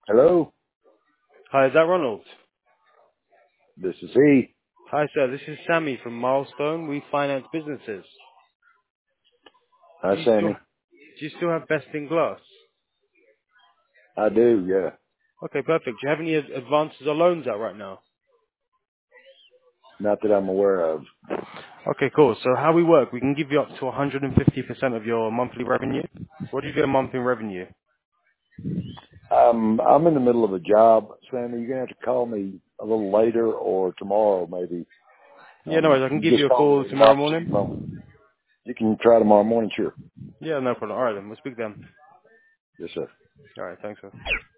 Hello, Hi, is that Ronald? this is he. Hi, sir. This is Sammy from Milestone. We finance businesses. Hi, Do you still Sammy. do you still have best in glass? I do, yeah. Okay, perfect. Do you have any advances or loans out right now? Not that I'm aware of. Okay, cool. So how we work, we can give you up to 150% of your monthly revenue. What do you get a month in revenue? I'm in the middle of a job, Sammy. You're gonna have to call me a little later or tomorrow, maybe. Yeah, no worries. I can You give you just a called call me at an tomorrow opportune moment. morning. You can try tomorrow morning, sure. Yeah, no problem. All right, then. We'll speak then. Yes, sir. All right, thanks, sir.